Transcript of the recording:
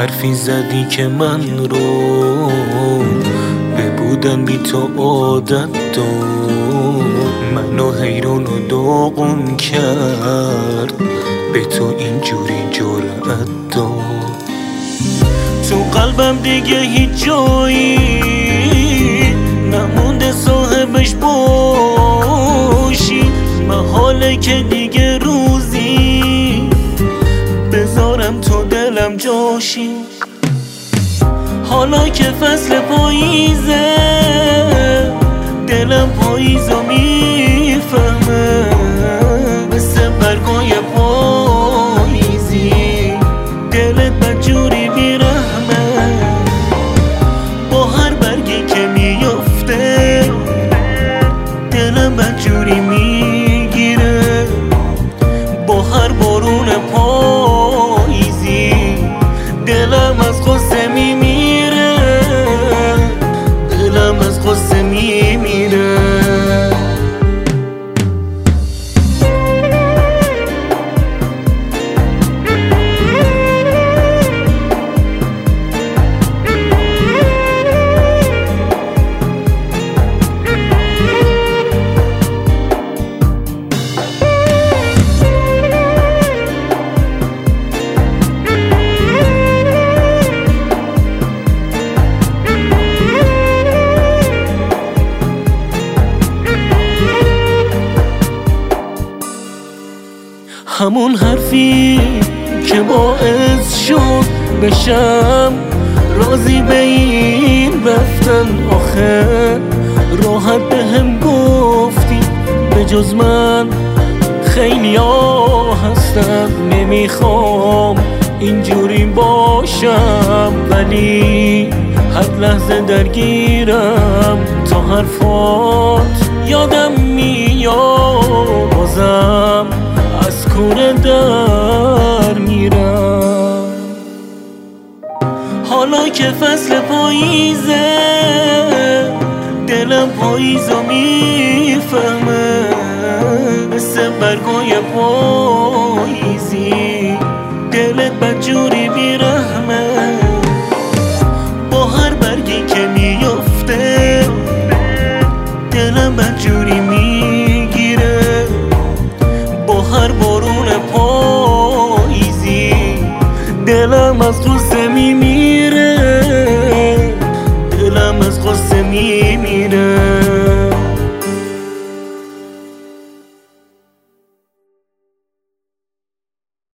حرفی زدی که من رو به بودن بی تو عادت داد، منو حیران و داغون کرد، به تو اینجوری جرأت داد. تو قلبم دیگه هیچ جایی نمونده صاحبش باشی، محاله که دیگه روزی بذارم تو دلم جاشی. حالا که فصل پاییزه دلم پاییزو میفهمه، مثل برگای پاییزی دلت بدجوری بیرحمه. با هر برگی که میفته دلم بدجوری میگیره، با هر بارون پاییزی دلم از غصه میمیره، دلم از غصه میمیره. همون حرفی که باعث شد بشم راضی به این رفتن، آخه راحت به هم گفتی به جز من خیلی ها هستن. نمیخوام اینجوری باشم ولی هر لحظه درگیرم، تا حرفات یادم میاد بازم از کوره در میرم. حالا که فصل پاییزه دلم پاییزو میفهمه، مثل برگای پاییزی دلت بدجوری بیرحمه. با هر برگی که میفته دلم بدجوری میگیره، با هر بارون پاییزی دلم از غصه میمیره، دلم از غصه میمیره.